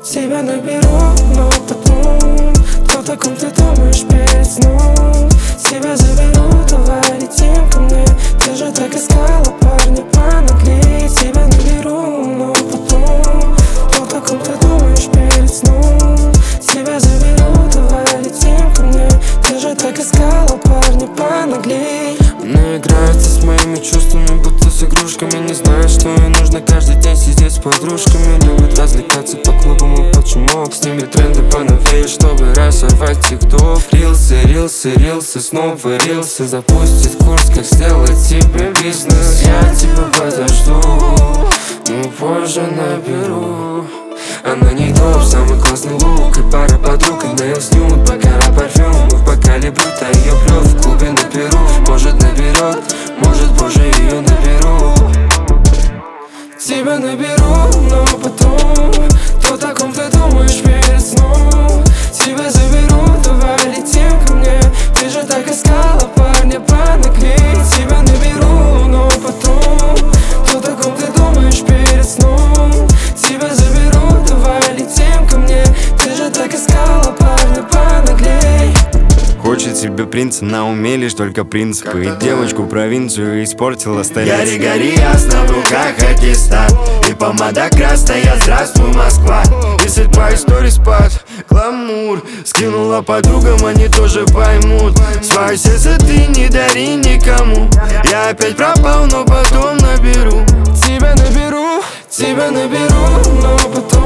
Тебя наберу, но потом кто таком ты думаешь перед сном? Тебя заберу, давай летим ко мне. Ты же так искала парня понаглей. Тебя наберу, но потом кто таком ты думаешь перед сном? Тебя заберу, давай летим ко мне. Ты же так искала парня понаглей. Она играется с моими чувствами, будто с игрушками. Не знает, что ей нужно каждый день сидеть с подружками. Любит развлекаться по клубам и под шумок. Снимет тренды поновее, чтобы разорвать тикток. Рилсы, рилсы, рилсы, снова рилсы. Запустит курс, как сделать себе бизнес. Я тебя подожду, но позже наберу. Она не топ, самый классный лук и пара подруг. И nails nude, бакара парфюм. Мы в бокале брют, а ее пьет в клубе на Перу. Может наберет, может позже ее наберу. Тебя наберу, но потом кто таком ты думаешь перед сном? Тебя заберу, давай летим ко мне. Ты же так искала парня понаглей. Тебя наберу, но потом кто таком ты думаешь перед сном? Тебя заберу, давай летим ко мне. Ты же так искала парня понаглей. Хочет себе принца на уме, лишь только принципы. И девочку провинцию испортила столица. Гори-гори, ясно, в руках аттестат. И помада красная, здравствуй, Москва. Если твои сторис под гламур скинула подругам, они тоже поймут. Свое сердце ты не дари никому. Я опять пропал, но потом наберу. Тебя наберу, но потом